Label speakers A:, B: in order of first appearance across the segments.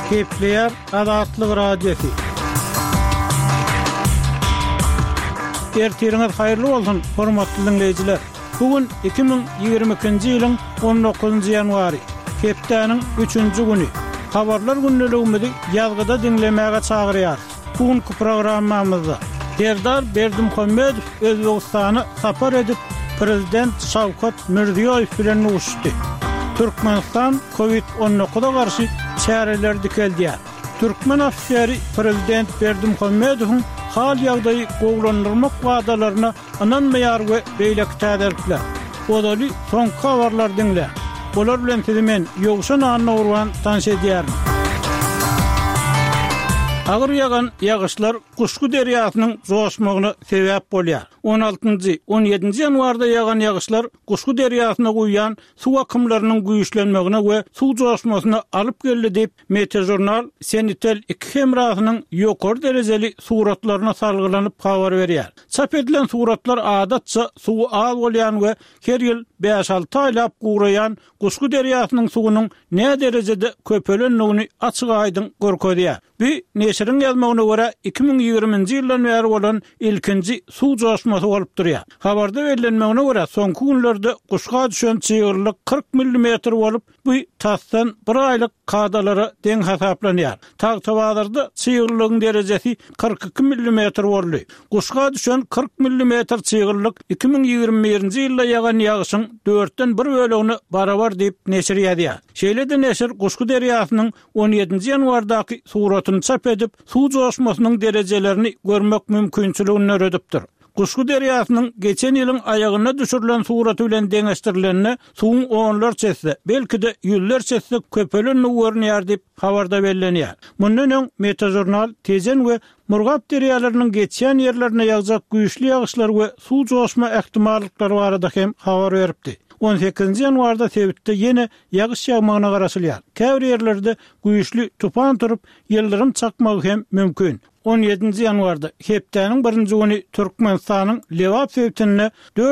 A: Kepler Azatlyk Radiosu. Ertiriniz hayırlı olsun, hormatly dinleyijiler. Bugün 2022-nji ýylyň 19-njy ýanwary, hepdeniň 3-nji güni. Habarlar günneligimizi ýazgyda dinlemäge çagyrýar. Bugünkü programmamyzda Serdar Berdimuhammedow Özbegistany sapar edip Prezident Şawkat Mirziýoýew bilen uguşdy. Türkmenistan COVID-19'a karşı çareler dikeldiýär. Türkmen ofiseri Prezident Berdimuhammedowyň hal ýagdaýy gowlandyrmak wagdalaryna ananmaýar we beýleki täderlikler. Odaly soňky habarlar dinle. Bolar bilen men ýogşan anna urwan tanş edýär. Agyr ýagan ýagyşlar Kuşku derýasynyň joşmagyna sebäp bolýar. 16-njy, 17-nji ýanwarda ýagan ýagyşlar Kuşku derýasyna guýan suw akymlarynyň güýçlenmegine we suw joşmasyna alyp geldi diýip Meteorjurnal Senitel 2 hemrahynyň ýokary derejeli suratlaryna salgylanyp habar berýär. Çap edilen suratlar adatça suw az bolýan we her ýyl 5-6 aýlap gurayan Kuşku derýasynyň suwunyň ne derejede köpelenligini açyk aýdyn görkezýär. Bu neşiriň ýazmagyna görä 2020-nji ýyldan beri bolan ilkinji suw joşmasy bolup durýar. Habarda berilmegine görä soňky günlerde Kuşga düşen çygyrylyk 40 mm bolup bu tasdan bir aýlyk kadalara deň hasaplanýar. Tag-tabazarda çygyrylygyň derejesi 42 mm boldy. Kuşga düşen 40 mm çygyrylyk 2021-nji ýylda ýagan ýagyşyň 4den 1 bölegini barabar diýip neşir ýazýar. Şeýle-de neşir Kuşku derýasynyň 17-nji ýanwardaky suratyny çap edip suw joşmasynyň derejelerini görmek mümkinçiligini öredipdir. Kuşku derýasynyň geçen ýylyň aýagyna düşürilen suraty bilen deňeşdirilenine suwuň onlar çetse, belki de ýüller çetse köpelenni görnýär diýip habarda bellenýär. Mundan öň Meteorjurnal Tezen we Murgap derýalarynyň geçen ýerlerine ýagjak güýçli ýagyşlar we suw joşma ähtimallyklary barada hem habar beripdi. 18-nji ýanwarda Sebitde ýene ýagyş ýagmagyna garaşylýar. Käbir ýerlerde güýçli tufan turup ýyldyrym çakmagy hem mümkin. 17-nji ýanwarda hepdeniň 1-nji güni Türkmenistanyň Lewap şehrinde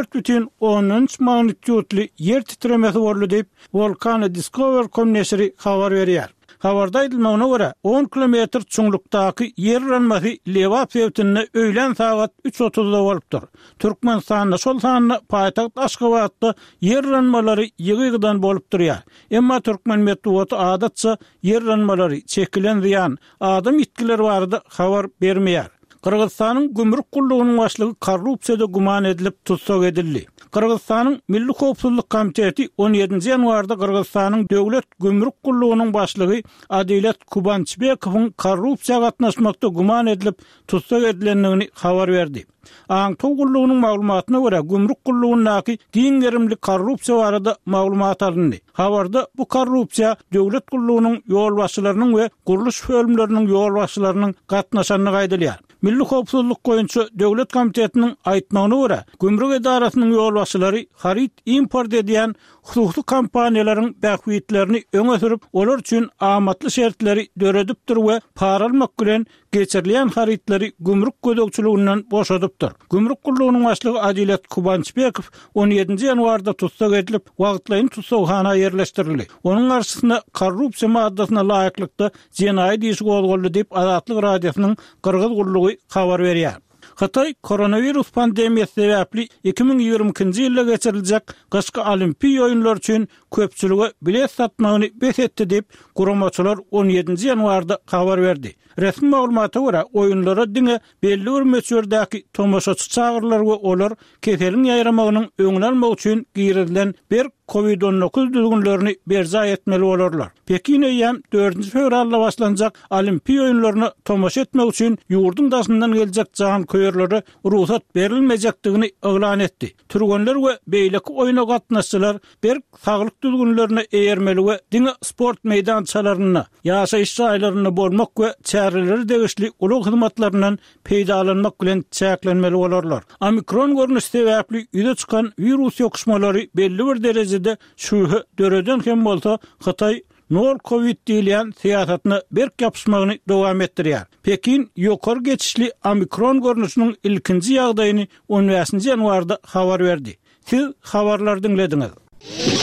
A: 4,13 magnitudly ýer titremesi boldy diýip Volcano Discovery neşri habar berýär. Habarda aýdylmagyna görä 10 kilometr çuňlukdaky yer ranmasy Lewap şehrinde öýlen saat 3:30-da bolupdyr. Türkmenistanyň şol sanyna paýtagt Aşgabatda yer ranmalary ýygydan bolup durýar. Emma Türkmen medeniýeti adatça yer ranmalary çekilen ziyan adam itkileri barada habar bermeýär. Kırgızstanyň gümrük gullugynyň başlygy korrupsiýada guman edilip tutsak edildi. Kırgızstanyň Milli Howpsuzlyk Komiteti 17-nji ýanwarda Kırgızstanyň döwlet gümrük gullugynyň başlygy Adilet Kubançbekowyň korrupsiýa gatnaşmakda guman edilip tutsak edilendigini habar berdi. Aňtow gullugynyň maglumatyna görä gümrük gullugynyň giň gerimli korrupsiýa barada maglumat alındy. Habarda bu korrupsiýa döwlet gullugynyň ýol başçylarynyň we guruluş bölümleriniň ýol başçylarynyň gatnaşanyny gaýdalýar. Milli Howpsuzlyk goýunça döwlet komitetiniň aýtmagyna görä, gümrük edarasynyň ýol başçylary harit import edýän hususy kompaniýalaryň bähwitlerini öňe sürüp, olar üçin amatly şertleri döredipdir we para almak bilen geçirilen haritleri gümrük gödökçüliginden boşadypdyr. Gümrük gullugynyň başlygy Adilet Kubançbekow 17-nji ýanwarda tutsak edilip, wagtlaýyn tutsakxana ýerleşdirildi. Onuň garşysynda korrupsiýa maddasyna laýyklykda jenaý diýişi gozgoldy diýip Azatlyk Radiosynyň Kyrgyz gullugy habar berýär. Hatay koronavirus pandemiýasy sebäpli 2022-nji ýylda geçiriljek gyşky olimpiýa oýunlary üçin köpçüligi bilet satmagyny besetdi diýip guramaçylar 17-nji ýanwarda habar berdi. Resmi maglumata görä oýunlara diňe belli bir möçberdeäki tomoşaçy çagyrlar we olar keseliň ýaýramagynyň öňüni almak üçin girilen bir COVID-19 düzgünlerini berza etmeli bolarlar. Pekin'e ýam 4-nji fevralda başlanjak olimpiýa oýunlaryna tomoşa etmek üçin ýurdun daşyndan geljek jan köýerlere ruhsat berilmejekdigini eglan etdi. Türgenler we beýleki oýuna gatnaşçylar bir saglyk düzgünlerine eýermeli we diňe sport meýdançalaryna, ýaşaýyş jaýlaryna bolmak we çäreleri degişli ulug hyzmatlarynyň peýdalanmak bilen çäklenmeli bolarlar. Omikron görnüşi sebäpli ýüze çykan virus ýokuşmalary belli bir derejede şuhy döreden hem bolsa Hatay nol Covid diýilen siýasatyny berk ýapyşmagyny dowam etdirýär. Pekin ýokary geçişli omikron görnüşiniň ilkinji ýagdaýyny 15-nji ýanwarda habar berdi. Siz habarlar dinlediňiz.